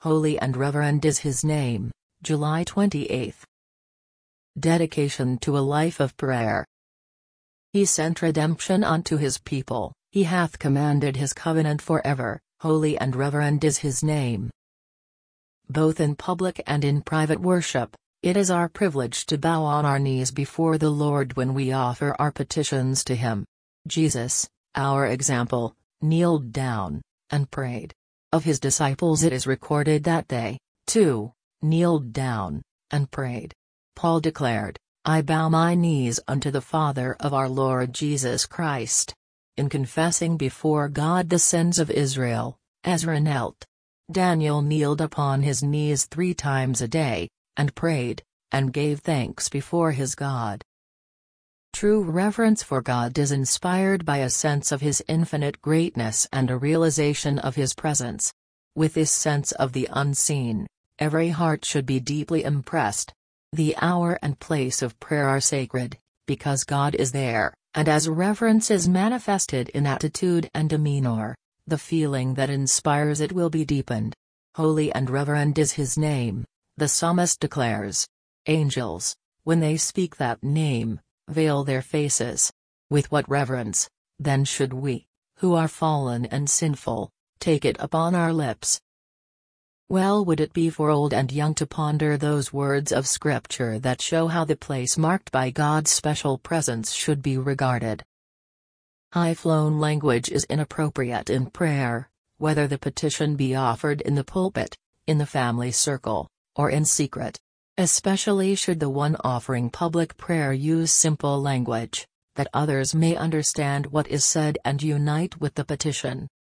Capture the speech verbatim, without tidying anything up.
Holy and reverend is his name. July twenty-eighth. Dedication to a life of prayer. He sent redemption unto his people, he hath commanded his covenant forever. Holy and reverend is his name. Both in public and in private worship, it is our privilege to bow on our knees before the Lord when we offer our petitions to him. Jesus, our example, kneeled down and prayed. Of his disciples it is recorded that they, too, kneeled down and prayed. Paul declared, "I bow my knees unto the Father of our Lord Jesus Christ." In confessing before God the sins of Israel, Ezra knelt. Daniel kneeled upon his knees three times a day, and prayed, and gave thanks before his God. True reverence for God is inspired by a sense of his infinite greatness and a realization of his presence. With this sense of the unseen, every heart should be deeply impressed. The hour and place of prayer are sacred, because God is there, and as reverence is manifested in attitude and demeanor, the feeling that inspires it will be deepened. Holy and reverend is his name, the psalmist declares. Angels, when they speak that name, veil their faces. With what reverence, then should we, who are fallen and sinful, take it upon our lips? Well would it be for old and young to ponder those words of Scripture that show how the place marked by God's special presence should be regarded. High-flown language is inappropriate in prayer, whether the petition be offered in the pulpit, in the family circle, or in secret. Especially should the one offering public prayer use simple language, that others may understand what is said and unite with the petition.